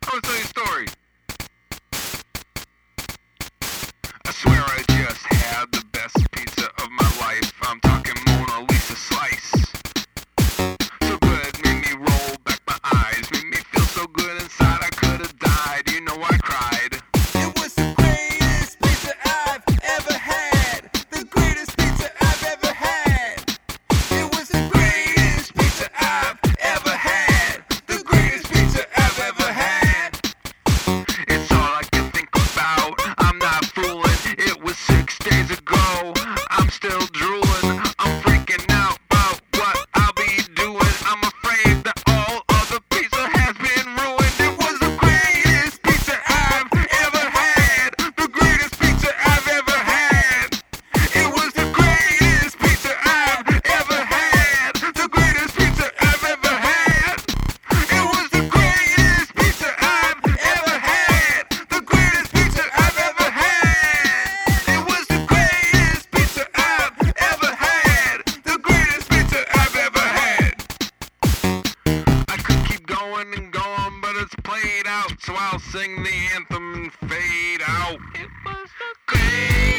I'll tell you a story. I swear I just had the best pizza of my life. I'm talking Mona Lisa slice. So good, made me roll back my eyes. Made me feel so good inside I could have died. You know I cried. It was the greatest pizza I've ever had. The greatest pizza I've ever had. It was the greatest pizza I've ever had. The greatest pizza I've ever had. It's all I can think about. I'm not fooling. It was 6 days ago. I'm still drooling. I'm freaking out about what I'll be doing. I'm afraid that all other pizza has been ruined. It was the greatest pizza I've ever had. The greatest pizza I've ever had. It was the greatest pizza I've ever had. The greatest pizza I've ever had. It was the greatest pizza I've ever had. The greatest pizza I've ever had. It was the greatest pizza I've ever had. The greatest pizza I've ever had. I could keep going and going, but it's played out, so I'll sing the anthem and fade out. It was the greatest